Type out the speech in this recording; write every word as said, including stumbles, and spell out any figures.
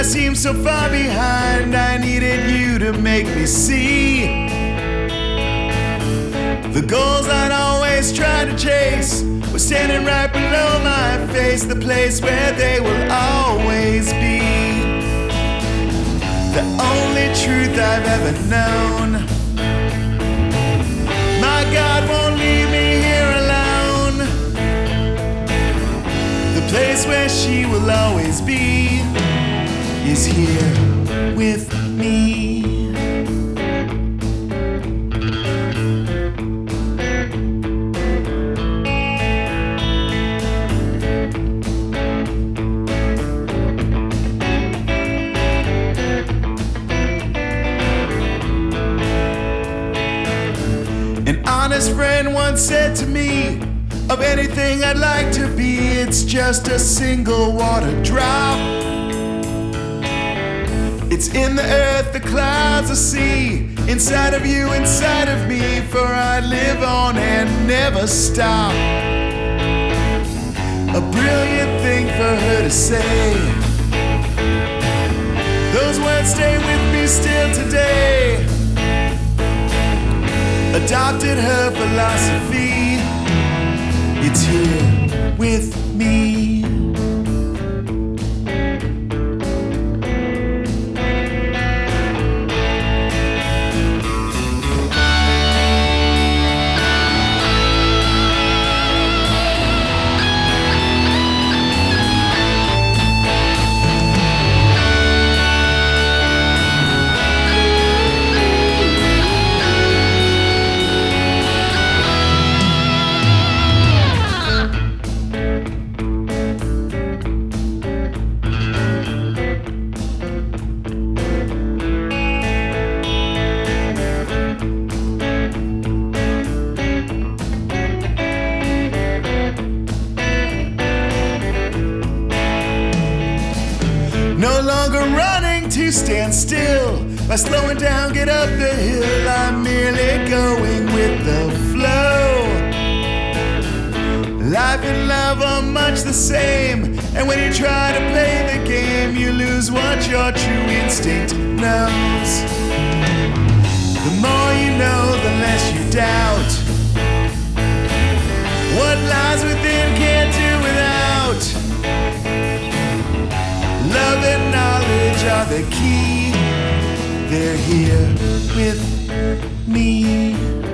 seem so far behind. I needed you to make me see the goals I'd always tried to chase were standing right below my face, the place where they will always be. The only truth I've ever known. My God won't leave me here alone. The place where she will always be is here with me. An honest friend once said to me, of anything I'd like to be, it's just a single water drop. It's in the earth, the clouds, the sea, inside of you, inside of me, for I live on and never stop. A brilliant thing for her to say. Those words stay with me still today. Adopted her philosophy. It's here with me. No longer running to stand still. By slowing down, get up the hill. I'm merely going with the flow. Life and love are much the same, and when you try to play the game, you lose what your true instinct knows. The more you know, the less you doubt. What lies within can't do without. Love and knowledge are the key. They're here with me.